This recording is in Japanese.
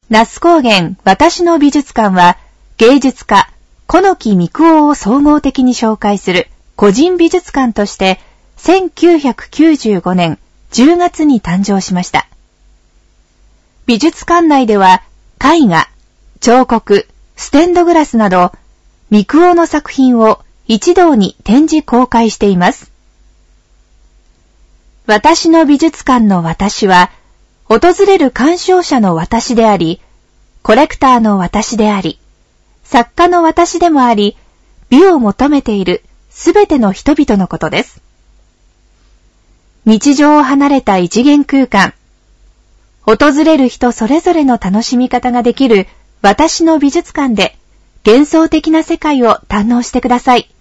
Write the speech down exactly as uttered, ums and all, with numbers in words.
那須高原私の美術館は芸術家小木三久夫を総合的に紹介する個人美術館としてせんきゅうひゃくきゅうじゅうごねんじゅうがつに誕生しました。美術館内では絵画、彫刻、ステンドグラスなど三久夫の作品を一堂に展示公開しています。私の美術館の私は訪れる鑑賞者の私であり、コレクターの私であり、作家の私でもあり、美を求めているすべての人々のことです。日常を離れた一元空間、訪れる人それぞれの楽しみ方ができる私の美術館で幻想的な世界を堪能してください。